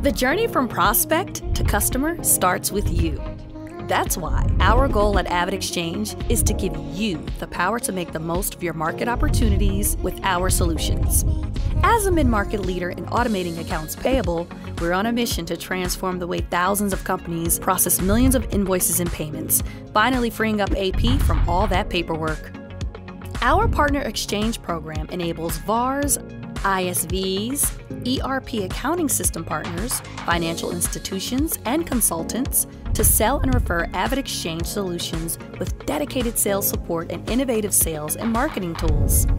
The journey from prospect to customer starts with you. That's why our goal at AvidXchange is to give you the power to make the most of your market opportunities with our solutions. As a mid-market leader in automating accounts payable, we're on a mission to transform the way thousands of companies process millions of invoices and payments, finally freeing up AP from all that paperwork. Our Partner Exchange program enables VARs, ISVs, ERP accounting system partners, financial institutions, and consultants to sell and refer AvidXchange solutions with dedicated sales support and innovative sales and marketing tools.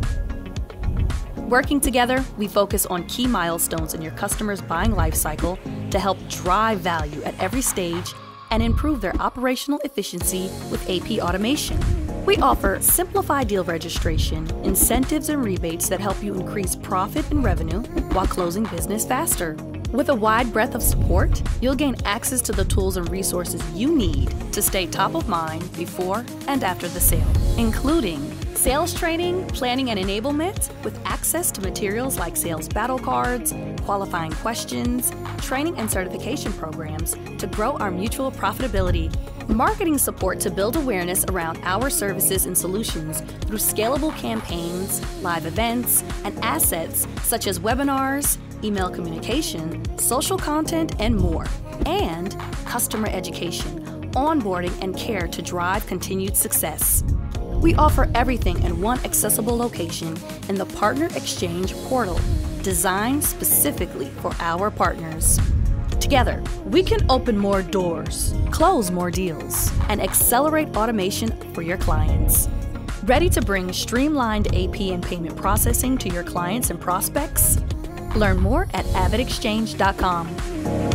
Working together, we focus on key milestones in your customer's buying lifecycle to help drive value at every stage and improve their operational efficiency with AP automation. We offer simplified deal registration, incentives and rebates that help you increase profit and revenue while closing business faster. With a wide breadth of support, you'll gain access to the tools and resources you need to stay top of mind before and after the sale, including sales training, planning and enablement with access to materials like sales battle cards, qualifying questions, training and certification programs to grow our mutual profitability, marketing support to build awareness around our services and solutions through scalable campaigns, live events, and assets such as webinars, email communication, social content, and more, and customer education, onboarding, and care to drive continued success. We offer everything in one accessible location in the Partner Exchange portal, designed specifically for our partners. Together, we can open more doors, close more deals, and accelerate automation for your clients. Ready to bring streamlined AP and payment processing to your clients and prospects? Learn more at avidexchange.com.